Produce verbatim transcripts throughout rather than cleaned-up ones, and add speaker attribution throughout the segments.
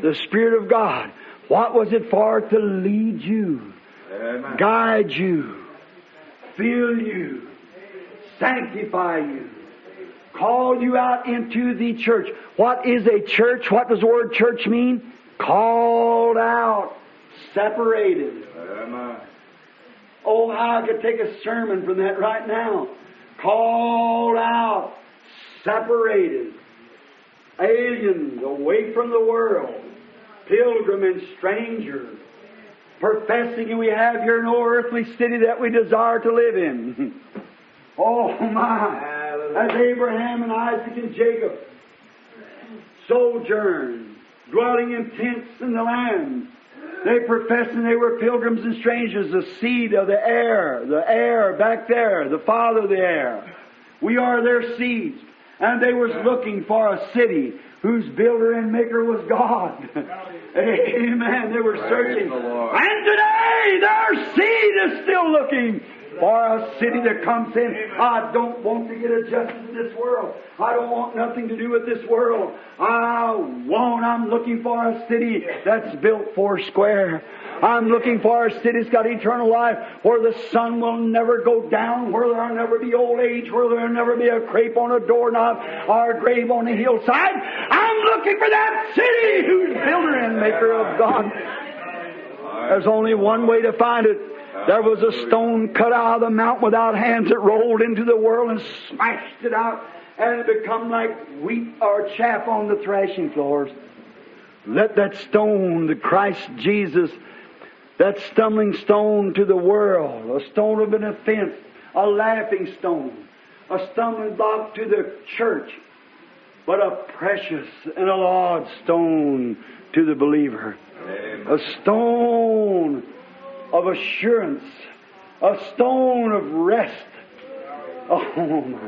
Speaker 1: the Spirit of God. What was it for? To lead you,
Speaker 2: Amen.
Speaker 1: guide you, fill you, sanctify you, call you out into the church. What is a church? What does the word church mean? Called out, separated.
Speaker 2: Amen.
Speaker 1: Oh, how I could take a sermon from that right now. Called out, separated, aliens away from the world, pilgrim and stranger, professing we have here no earthly city that we desire to live in. Oh my! As Abraham and Isaac and Jacob sojourned, dwelling in tents in the land, they professing they were pilgrims and strangers, the seed of the air, the air back there, the father of the air. We are their seeds. And they was looking for a city whose builder and maker was God. Amen. They were searching. And today their seed is still looking for a city that comes in. I don't want to get adjusted to this world. I don't want nothing to do with this world. I want, I'm looking for a city that's built four square. I'm looking for a city that's got eternal life, where the sun will never go down, where there'll never be old age, where there'll never be a crepe on a doorknob or a grave on a hillside. I'm looking for that city whose builder and maker of God. There's only one way to find it. There was a stone cut out of the mountain without hands that rolled into the world and smashed it out, and it become like wheat or chaff on the thrashing floors. Let that stone, the Christ Jesus, that stumbling stone to the world, a stone of an offense, a laughing stone, a stumbling block to the church, but a precious and a laud stone to the believer. Amen. A stone of assurance, a stone of rest. Oh my.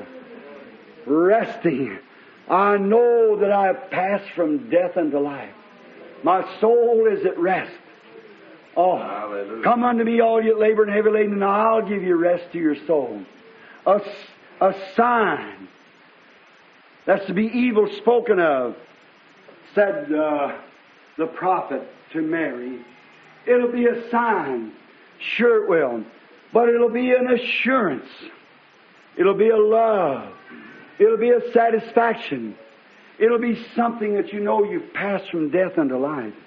Speaker 1: Resting. I know that I have passed from death unto life. My soul is at rest. Oh, hallelujah. Come unto me, all you labor and heavy laden, and I'll give you rest to your soul. A, a sign that's to be evil spoken of, said uh, the prophet to Mary. It'll be a sign. Sure it will. But it'll be an assurance. It'll be a love. It'll be a satisfaction. It'll be something that you know you've passed from death unto life.